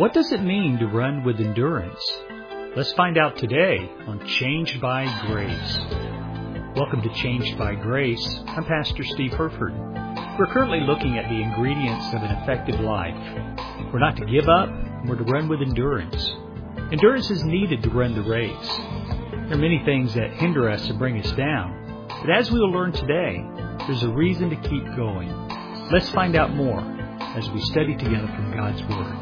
What does it mean to run with endurance? Let's find out today on Changed by Grace. Welcome to Changed by Grace. I'm Pastor Steve Herford. We're currently looking at the ingredients of an effective life. We're not to give up, we're to run with endurance. Endurance is needed to run the race. There are many things that hinder us or bring us down, but as we will learn today, there's a reason to keep going. Let's find out more as we study together from God's Word.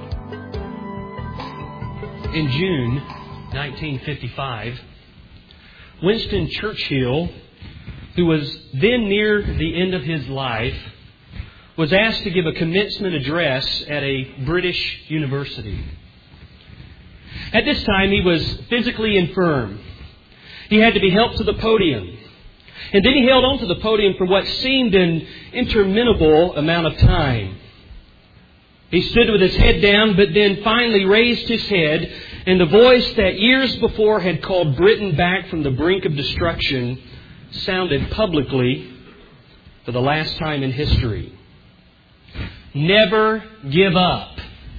In June 1955, Winston Churchill, who was then near the end of his life, was asked to give a commencement address at a British university. At this time, he was physically infirm. He had to be helped to the podium. And then he held on to the podium for what seemed an interminable amount of time. He stood with his head down, but then finally raised his head, and the voice that years before had called Britain back from the brink of destruction sounded publicly for the last time in history. Never give up.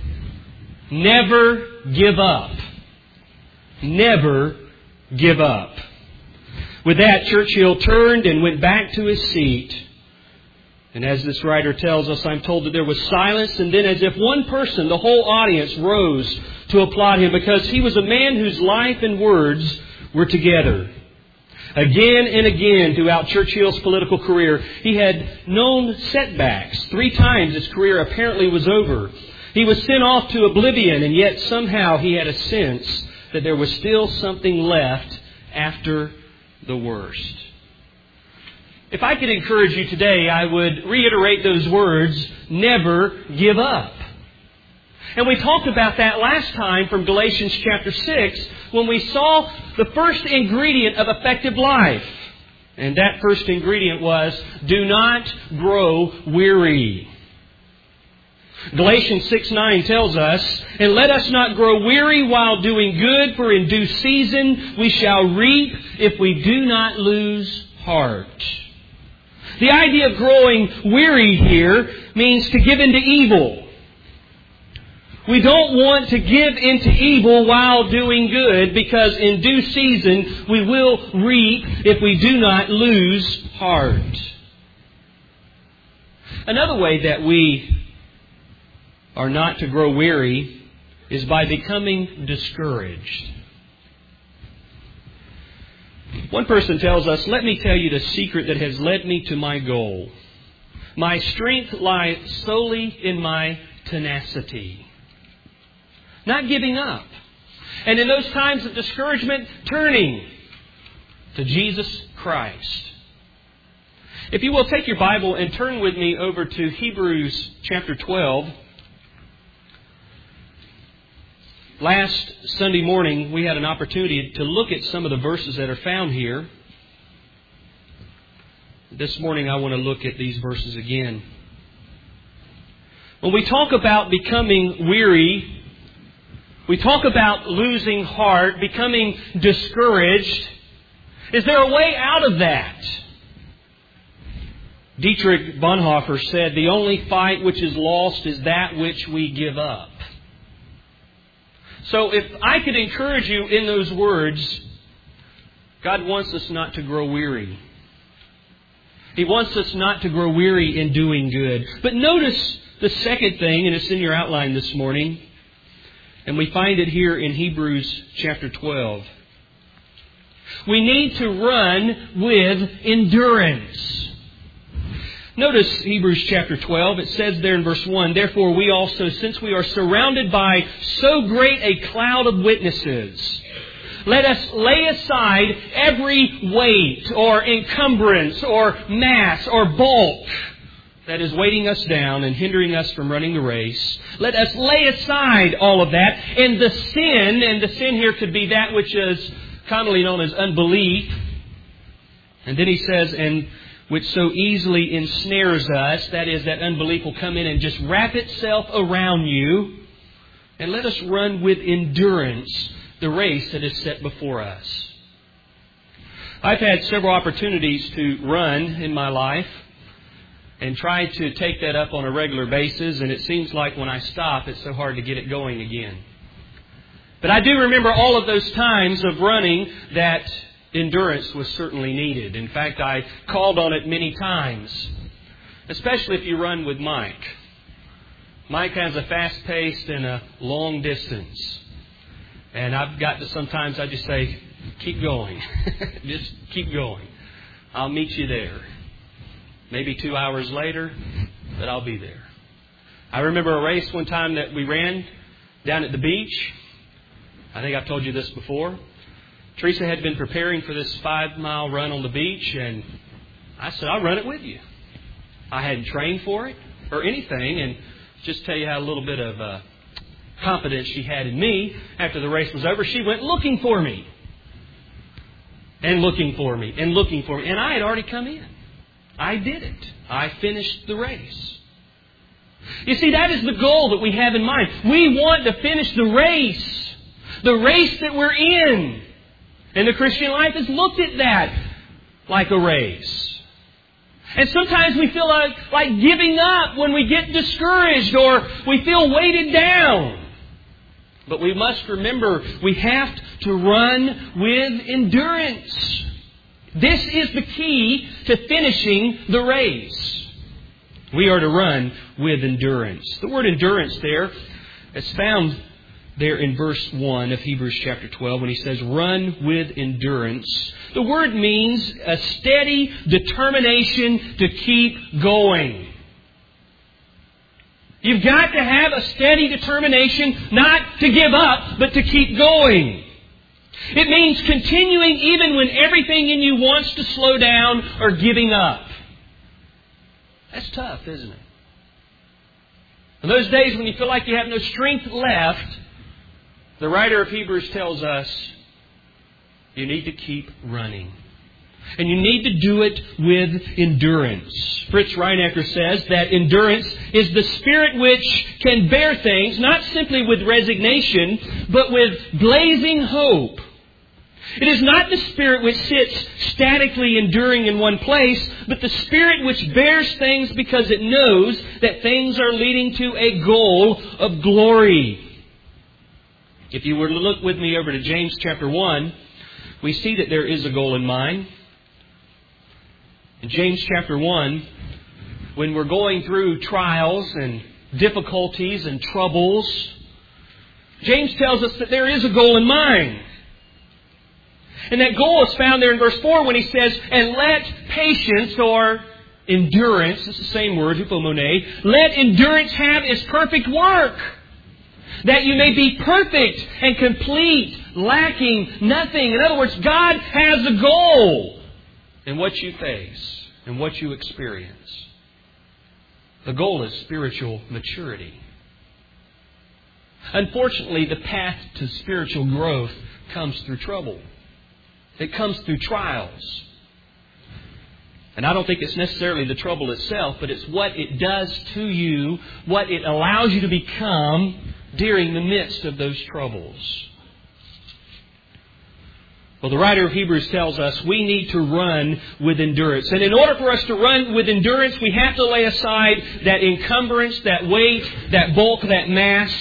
Never give up. Never give up. With that, Churchill turned and went back to his seat. And as this writer tells us, I'm told that there was silence, and then as if one person, the whole audience rose to applaud him because he was a man whose life and words were together. Again and again throughout Churchill's political career, he had known setbacks. 3 times his career apparently was over. He was sent off to oblivion, and yet somehow he had a sense that there was still something left after the worst. If I could encourage you today, I would reiterate those words, never give up. And we talked about that last time from Galatians chapter 6 when we saw the first ingredient of effective life. And that first ingredient was, do not grow weary. Galatians 6:9 tells us, and let us not grow weary while doing good, for in due season we shall reap if we do not lose heart. The idea of growing weary here means to give into evil. We don't want to give into evil while doing good, because in due season we will reap if we do not lose heart. Another way that we are not to grow weary is by becoming discouraged. One person tells us, let me tell you the secret that has led me to my goal. My strength lies solely in my tenacity. Not giving up. And in those times of discouragement, turning to Jesus Christ. If you will take your Bible and turn with me over to Hebrews chapter 12. Last Sunday morning, we had an opportunity to look at some of the verses that are found here. This morning, I want to look at these verses again. When we talk about becoming weary, we talk about losing heart, becoming discouraged. Is there a way out of that? Dietrich Bonhoeffer said, the only fight which is lost is that which we give up. So if I could encourage you in those words, God wants us not to grow weary. He wants us not to grow weary in doing good. But notice the second thing, and it's in your outline this morning, and we find it here in Hebrews chapter 12. We need to run with endurance. Notice Hebrews chapter 12. It says there in verse 1, therefore we also, since we are surrounded by so great a cloud of witnesses, let us lay aside every weight or encumbrance or mass or bulk that is weighting us down and hindering us from running the race. Let us lay aside all of that. And the sin here could be that which is commonly known as unbelief. And then he says, and which so easily ensnares us, that is, that unbelief will come in and just wrap itself around you. And let us run with endurance the race that is set before us. I've had several opportunities to run in my life. and try to take that up on a regular basis, and it seems like when I stop, it's so hard to get it going again. But I do remember all of those times of running that endurance was certainly needed. In fact, I called on it many times, especially if you run with Mike. Mike has a fast pace and a long distance. And I've got to sometimes I just say, keep going. Just keep going. I'll meet you there. Maybe 2 hours later, but I'll be there. I remember a race one time that we ran down at the beach. I think I've told you this before. Teresa had been preparing for this 5-mile run on the beach, and I said, I'll run it with you. I hadn't trained for it or anything, and just tell you how a little bit of confidence she had in me. After the race was over, she went looking for me. And looking for me. And looking for me. And I had already come in. I did it. I finished the race. You see, that is the goal that we have in mind. We want to finish the race. The race that we're in. And the Christian life has looked at that like a race. And sometimes we feel like giving up when we get discouraged or we feel weighted down. But we must remember we have to run with endurance. This is the key to finishing the race. We are to run with endurance. The word endurance there is found there in verse 1 of Hebrews chapter 12 when he says, run with endurance. The word means a steady determination to keep going. You've got to have a steady determination not to give up, but to keep going. It means continuing even when everything in you wants to slow down or giving up. That's tough, isn't it? In those days when you feel like you have no strength left, the writer of Hebrews tells us you need to keep running. And you need to do it with endurance. Fritz Reinecke says that endurance is the spirit which can bear things, not simply with resignation, but with blazing hope. It is not the spirit which sits statically enduring in one place, but the spirit which bears things because it knows that things are leading to a goal of glory. If you were to look with me over to James chapter 1, we see that there is a goal in mind. In James chapter 1, when we're going through trials and difficulties and troubles, James tells us that there is a goal in mind. And that goal is found there in verse 4 when he says, and let patience or endurance, it's the same word, hypomone, let endurance have its perfect work, that you may be perfect and complete, lacking nothing. In other words, God has a goal in what you face and what you experience. The goal is spiritual maturity. Unfortunately, the path to spiritual growth comes through trouble. It comes through trials. And I don't think it's necessarily the trouble itself, but it's what it does to you, what it allows you to become during the midst of those troubles. Well, the writer of Hebrews tells us we need to run with endurance. And in order for us to run with endurance, we have to lay aside that encumbrance, that weight, that bulk, that mass.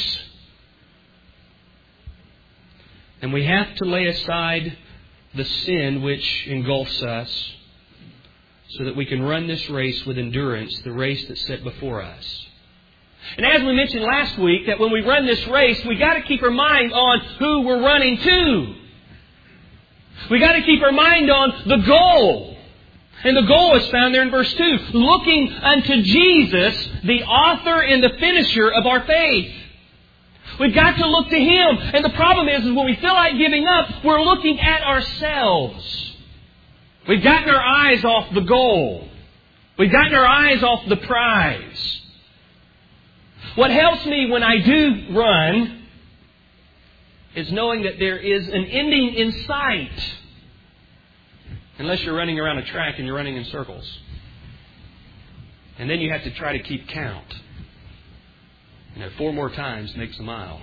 And we have to lay aside the sin which engulfs us so that we can run this race with endurance, the race that's set before us. And as we mentioned last week, that when we run this race, we got to keep our mind on who we're running to. We got to keep our mind on the goal. And the goal is found there in verse 2. Looking unto Jesus, the author and the finisher of our faith. We've got to look to Him. And the problem is when we feel like giving up, we're looking at ourselves. We've gotten our eyes off the goal. We've gotten our eyes off the prize. What helps me when I do run is knowing that there is an ending in sight. Unless you're running around a track and you're running in circles. And then you have to try to keep count. 4 more times makes a mile.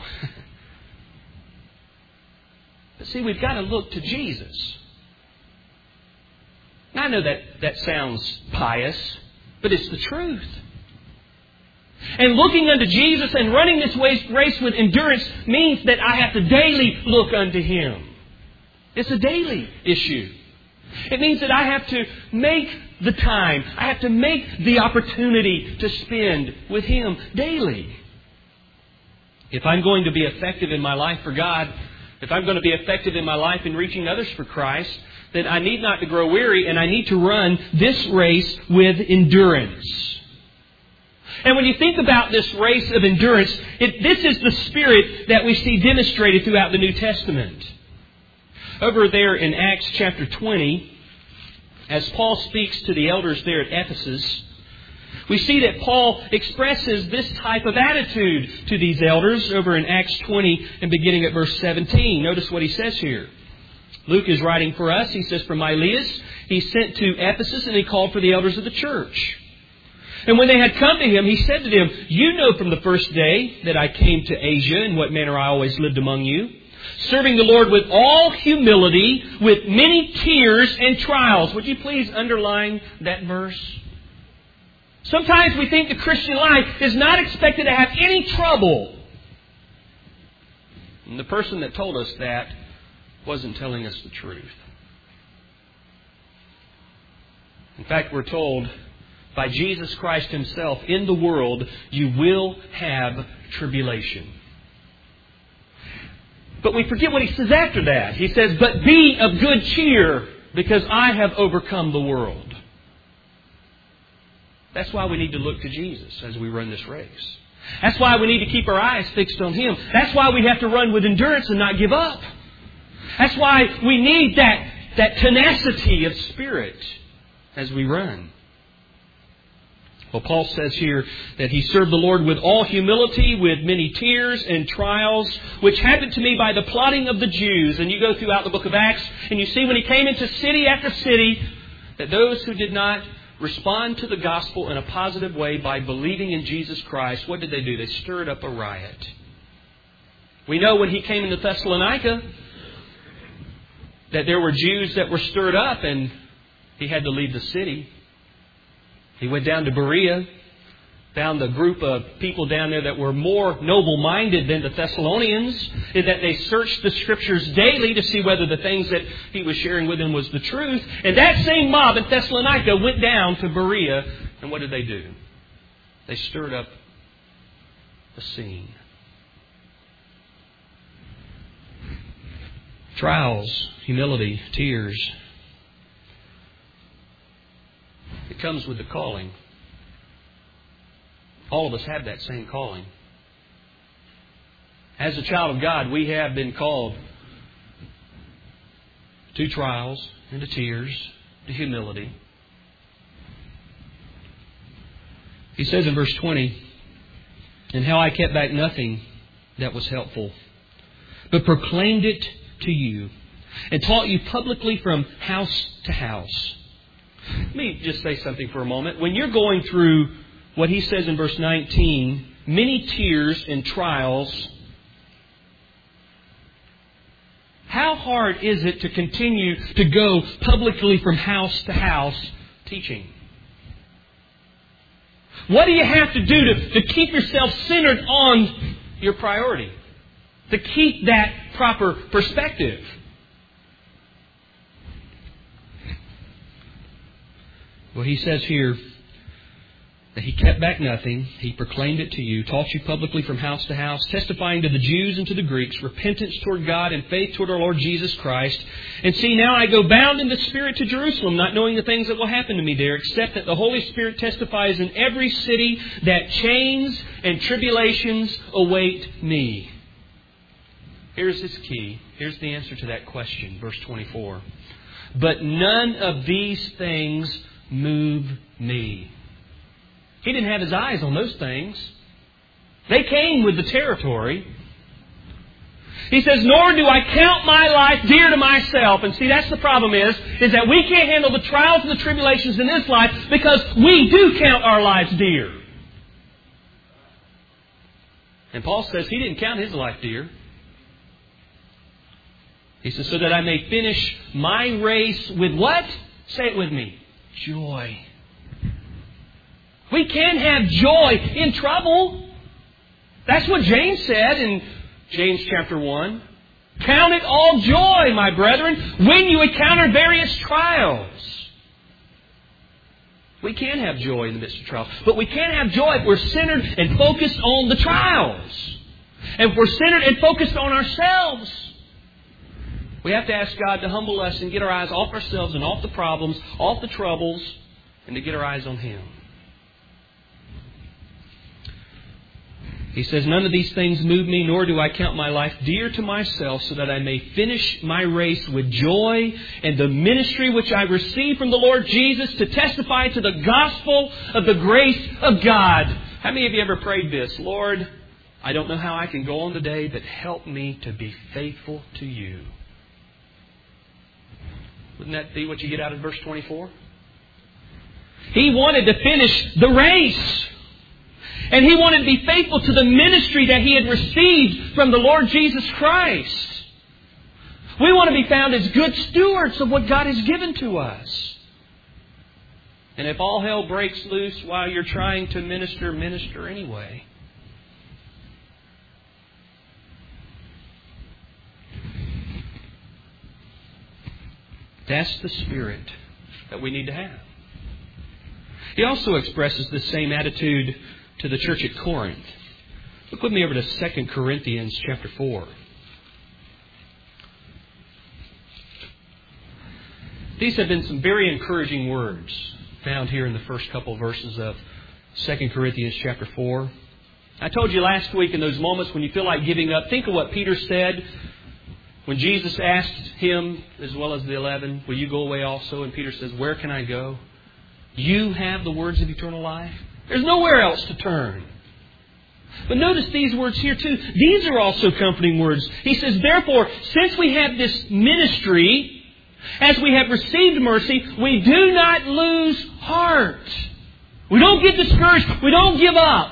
But see, we've got to look to Jesus. Now, I know that sounds pious. but it's the truth. And looking unto Jesus and running this race with endurance means that I have to daily look unto Him. It's a daily issue. It means that I have to make the time. I have to make the opportunity to spend with Him daily. If I'm going to be effective in my life for God, if I'm going to be effective in my life in reaching others for Christ, then I need not to grow weary, and I need to run this race with endurance. And when you think about this race of endurance, this is the spirit that we see demonstrated throughout the New Testament. Over there in Acts chapter 20, as Paul speaks to the elders there at Ephesus, we see that Paul expresses this type of attitude to these elders over in Acts 20 and beginning at verse 17. Notice what he says here. Luke is writing for us. He says, from Miletus he sent to Ephesus, and he called for the elders of the church. And when they had come to him, he said to them, you know from the first day that I came to Asia in what manner I always lived among you, serving the Lord with all humility, with many tears and trials. Would you please underline that verse? Sometimes we think the Christian life is not expected to have any trouble. And the person that told us that wasn't telling us the truth. In fact, we're told by Jesus Christ Himself, in the world you will have tribulation. But we forget what He says after that. He says, but be of good cheer, because I have overcome the world. That's why we need to look to Jesus as we run this race. That's why we need to keep our eyes fixed on Him. That's why we have to run with endurance and not give up. That's why we need that tenacity of spirit as we run. Well, Paul says here that he served the Lord with all humility, with many tears and trials, which happened to me by the plotting of the Jews. And you go throughout the book of Acts, and you see when he came into city after city, that those who did not respond to the gospel in a positive way by believing in Jesus Christ, what did they do? They stirred up a riot. We know when he came into Thessalonica that there were Jews that were stirred up, and he had to leave the city. He went down to Berea, found a group of people down there that were more noble-minded than the Thessalonians, in that they searched the Scriptures daily to see whether the things that he was sharing with them was the truth. And that same mob in Thessalonica went down to Berea, and what did they do? They stirred up a scene. Trials, humility, tears. It comes with the calling. All of us have that same calling. As a child of God, we have been called to trials and to tears, to humility. He says in verse 20, and how I kept back nothing that was helpful, but proclaimed it to you, and taught you publicly from house to house. Let me just say something for a moment. When you're going through what he says in verse 19, many tears and trials, how hard is it to continue to go publicly from house to house teaching? What do you have to do to keep yourself centered on your priority? To keep that proper perspective? Well, he says here that he kept back nothing. He proclaimed it to you, taught you publicly from house to house, testifying to the Jews and to the Greeks, repentance toward God and faith toward our Lord Jesus Christ. And see, now I go bound in the Spirit to Jerusalem, not knowing the things that will happen to me there, except that the Holy Spirit testifies in every city that chains and tribulations await me. Here's his key. Here's the answer to that question, verse 24. But none of these things move me. He didn't have his eyes on those things. They came with the territory. He says, nor do I count my life dear to myself. And see, that's the problem is that we can't handle the trials and the tribulations in this life because we do count our lives dear. And Paul says he didn't count his life dear. He says, so that I may finish my race with what? Say it with me. Joy. We can have joy in trouble. That's what James said in James chapter 1. Count it all joy, my brethren, when you encounter various trials. We can have joy in the midst of trials. But we can't have joy if we're centered and focused on the trials. And if we're centered and focused on ourselves. We have to ask God to humble us and get our eyes off ourselves and off the problems, off the troubles, and to get our eyes on Him. He says, none of these things move me, nor do I count my life dear to myself, so that I may finish my race with joy and the ministry which I received from the Lord Jesus to testify to the gospel of the grace of God. How many of you ever prayed this? Lord, I don't know how I can go on today, but help me to be faithful to You. Wouldn't that be what you get out of verse 24? He wanted to finish the race. And he wanted to be faithful to the ministry that he had received from the Lord Jesus Christ. We want to be found as good stewards of what God has given to us. And if all hell breaks loose while you're trying to minister anyway. That's the spirit that we need to have. He also expresses the same attitude to the church at Corinth. Look with me over to 2 Corinthians chapter 4. These have been some very encouraging words found here in the first couple of verses of 2 Corinthians chapter 4. I told you last week, in those moments when you feel like giving up, think of what Peter said when Jesus asked him, as well as the 11, will you go away also? And Peter says, where can I go? You have the words of eternal life. There's nowhere else to turn. But notice these words here too. These are also comforting words. He says, therefore, since we have this ministry, as we have received mercy, we do not lose heart. We don't get discouraged. We don't give up.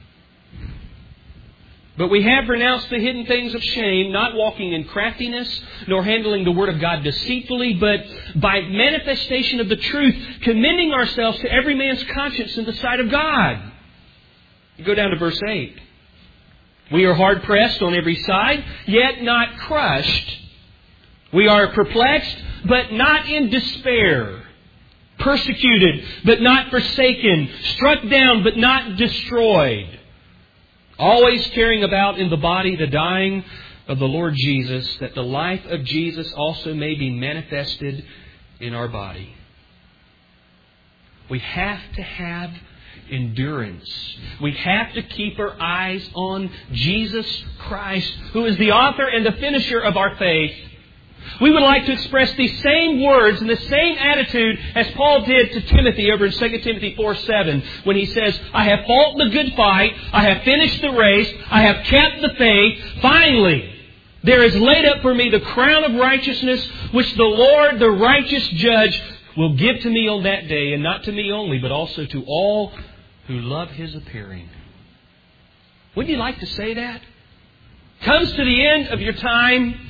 But we have renounced the hidden things of shame, not walking in craftiness, nor handling the Word of God deceitfully, but by manifestation of the truth, commending ourselves to every man's conscience in the sight of God. You go down to verse 8. We are hard pressed on every side, yet not crushed. We are perplexed, but not in despair. Persecuted, but not forsaken. Struck down, but not destroyed. Always carrying about in the body the dying of the Lord Jesus, that the life of Jesus also may be manifested in our body. We have to have endurance. We have to keep our eyes on Jesus Christ, who is the author and the finisher of our faith. We would like to express these same words and the same attitude as Paul did to Timothy over in 2 Timothy 4:7 when he says, I have fought the good fight, I have finished the race, I have kept the faith. Finally, there is laid up for me the crown of righteousness, which the Lord, the righteous judge, will give to me on that day, and not to me only, but also to all who love His appearing. Wouldn't you like to say that? Comes to the end of your time.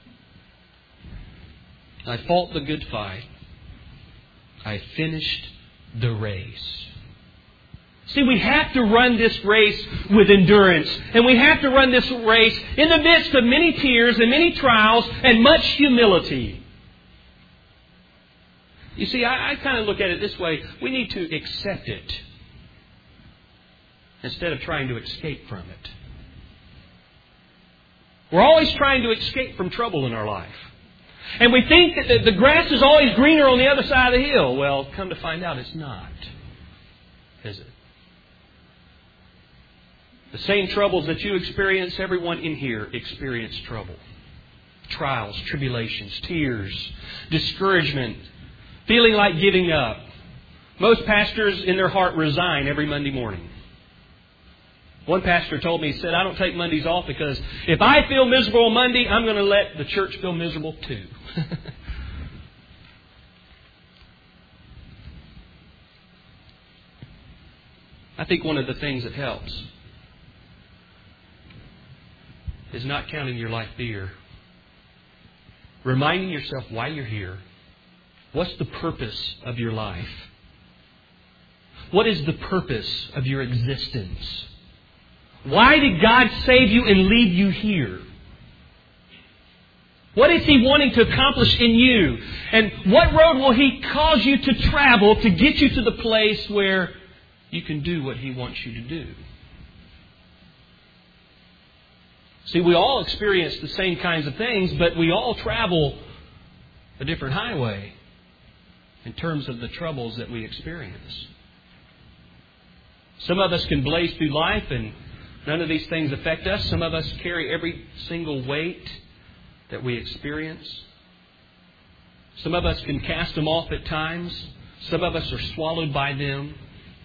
I fought the good fight. I finished the race. See, we have to run this race with endurance. And we have to run this race in the midst of many tears and many trials and much humility. You see, I kind of look at it this way. We need to accept it instead of trying to escape from it. We're always trying to escape from trouble in our life. And we think that the grass is always greener on the other side of the hill. Well, come to find out it's not. Is it? The same troubles that you experience, everyone in here experienced trouble. Trials, tribulations, tears, discouragement, feeling like giving up. Most pastors in their heart resign every Monday morning. One pastor told me, he said, I don't take Mondays off because if I feel miserable on Monday, I'm going to let the church feel miserable too. I think one of the things that helps is not counting your life dear. Reminding yourself why you're here. What's the purpose of your life? What is the purpose of your existence? Why did God save you and leave you here? What is He wanting to accomplish in you? And what road will He cause you to travel to get you to the place where you can do what He wants you to do? See, we all experience the same kinds of things, but we all travel a different highway in terms of the troubles that we experience. Some of us can blaze through life and none of these things affect us. Some of us carry every single weight that we experience. Some of us can cast them off at times. Some of us are swallowed by them.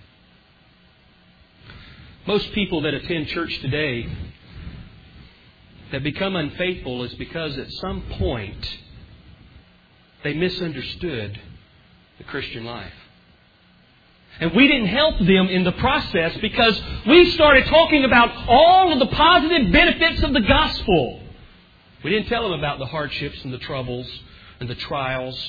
Most people that attend church today that become unfaithful is because at some point they misunderstood the Christian life. And we didn't help them in the process because we started talking about all of the positive benefits of the gospel. We didn't tell them about the hardships and the troubles and the trials.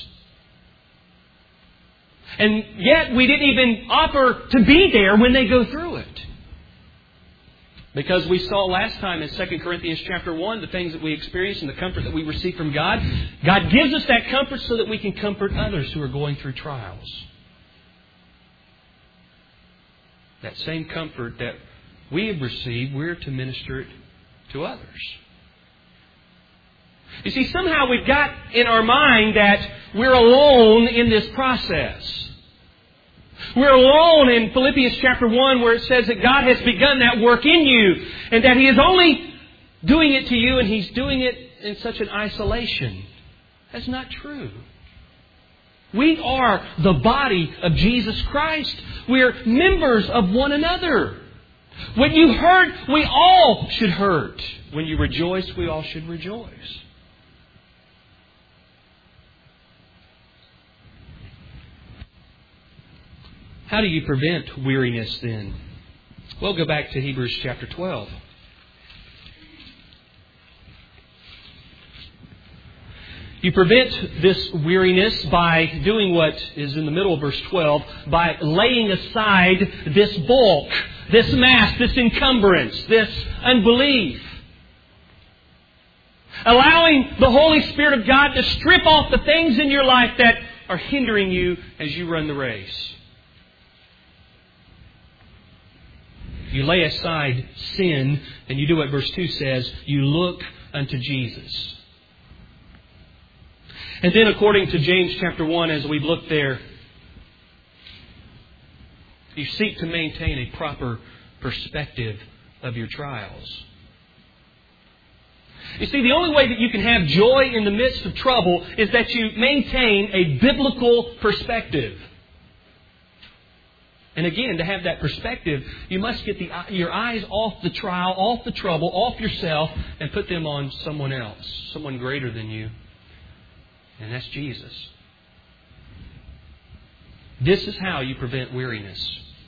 And yet we didn't even offer to be there when they go through it. Because we saw last time in 2 Corinthians chapter 1 the things that we experience and the comfort that we receive from God. God gives us that comfort so that we can comfort others who are going through trials. That same comfort that we have received, we're to minister it to others. You see, somehow we've got in our mind that we're alone in this process. We're alone in Philippians chapter 1 where it says that God has begun that work in you and that He is only doing it to you and He's doing it in such an isolation. That's not true. We are the body of Jesus Christ. We're members of one another. When you hurt, we all should hurt. When you rejoice, we all should rejoice. How do you prevent weariness then? Well, go back to Hebrews chapter 12. You prevent this weariness by doing what is in the middle of verse 12, by laying aside this bulk, this mass, this encumbrance, this unbelief. Allowing the Holy Spirit of God to strip off the things in your life that are hindering you as you run the race. You lay aside sin, and you do what verse 2 says, you look unto Jesus. And then according to James chapter 1, as we look there, you seek to maintain a proper perspective of your trials. You see, the only way that you can have joy in the midst of trouble is that you maintain a biblical perspective. And again, to have that perspective, you must get your eyes off the trial, off the trouble, off yourself, and put them on someone else, someone greater than you. And that's Jesus. This is how you prevent weariness.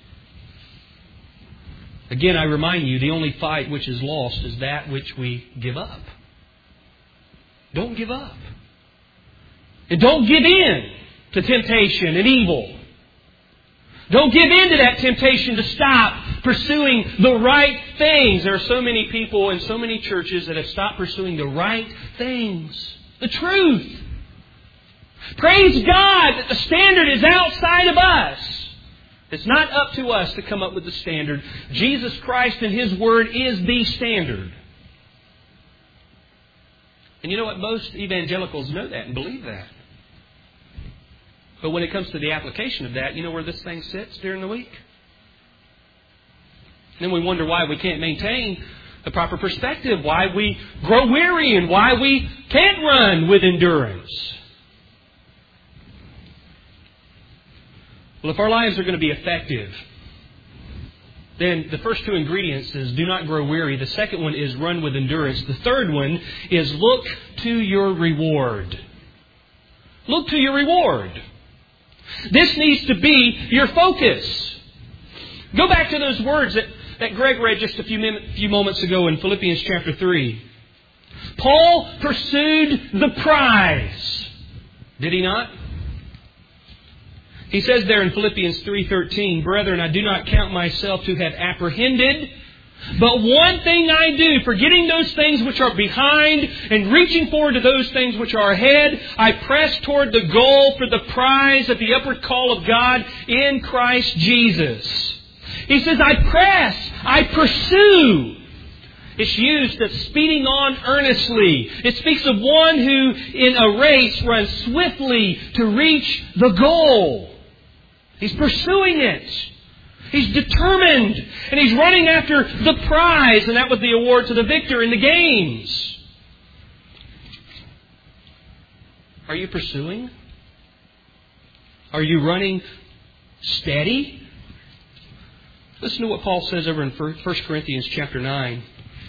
Again, I remind you, the only fight which is lost is that which we give up. Don't give up. And don't give in to temptation and evil. Don't give in to that temptation to stop pursuing the right things. There are so many people in so many churches that have stopped pursuing the right things. The truth. Praise God that the standard is outside of us. It's not up to us to come up with the standard. Jesus Christ and His Word is the standard. And you know what? Most evangelicals know that and believe that. But when it comes to the application of that, you know where this thing sits during the week? And then we wonder why we can't maintain the proper perspective, why we grow weary and why we can't run with endurance. Well, if our lives are going to be effective, then the first two ingredients is do not grow weary. The second one is run with endurance. The third one is look to your reward. Look to your reward. This needs to be your focus. Go back to those words that Greg read just a few moments ago in Philippians chapter 3. Paul pursued the prize. Did he not? He says there in Philippians 3:13, "Brethren, I do not count myself to have apprehended, but one thing I do, forgetting those things which are behind and reaching forward to those things which are ahead, I press toward the goal for the prize of the upward call of God in Christ Jesus." He says, I press, I pursue. It's used as speeding on earnestly. It speaks of one who in a race runs swiftly to reach the goal. He's pursuing it. He's determined. And he's running after the prize. And that was the award to the victor in the games. Are you pursuing? Are you running steady? Listen to what Paul says over in 1 Corinthians chapter 9.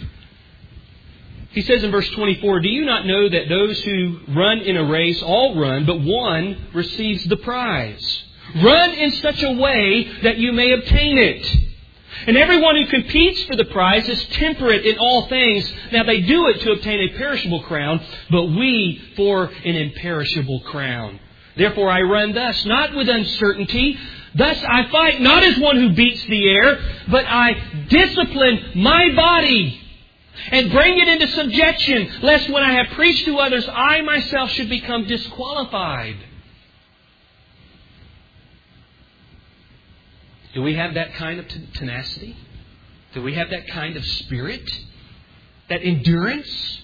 He says in verse 24, "Do you not know that those who run in a race all run, but one receives the prize? Run in such a way that you may obtain it. And everyone who competes for the prize is temperate in all things. Now they do it to obtain a perishable crown, but we for an imperishable crown. Therefore I run thus, not with uncertainty. Thus I fight not as one who beats the air, but I discipline my body and bring it into subjection, lest when I have preached to others, I myself should become disqualified." Do we have that kind of tenacity? Do we have that kind of spirit? That endurance?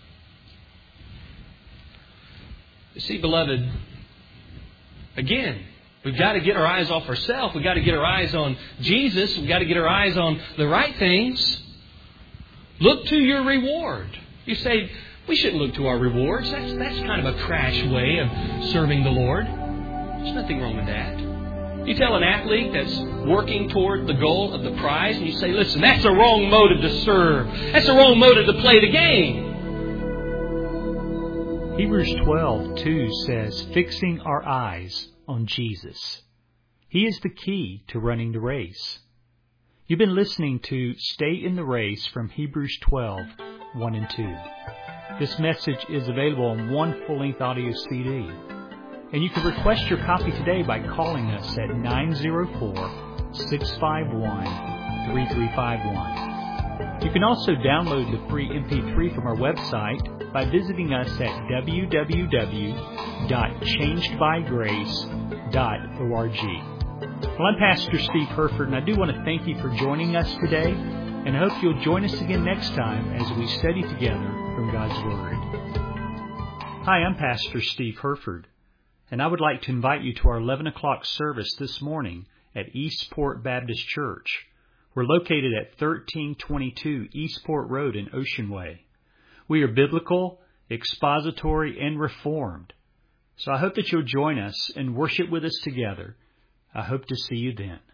You see, beloved, again, we've got to get our eyes off ourselves. We've got to get our eyes on Jesus. We've got to get our eyes on the right things. Look to your reward. You say, we shouldn't look to our rewards. That's kind of a crash way of serving the Lord. There's nothing wrong with that. You tell an athlete that's working toward the goal of the prize, and you say, listen, that's the wrong motive to serve. That's the wrong motive to play the game. Hebrews 12:2 says, "Fixing our eyes on Jesus." He is the key to running the race. You've been listening to Stay in the Race from Hebrews 12:1 and 2. This message is available on one full-length audio CD. And you can request your copy today by calling us at 904-651-3351. You can also download the free MP3 from our website by visiting us at www.changedbygrace.org. Well, I'm Pastor Steve Herford, and I do want to thank you for joining us today, and I hope you'll join us again next time as we study together from God's Word. Hi, I'm Pastor Steve Herford, and I would like to invite you to our 11 o'clock service this morning at Eastport Baptist Church. We're located at 1322 Eastport Road in Ocean Way. We are biblical, expository, and reformed. So I hope that you'll join us and worship with us together. I hope to see you then.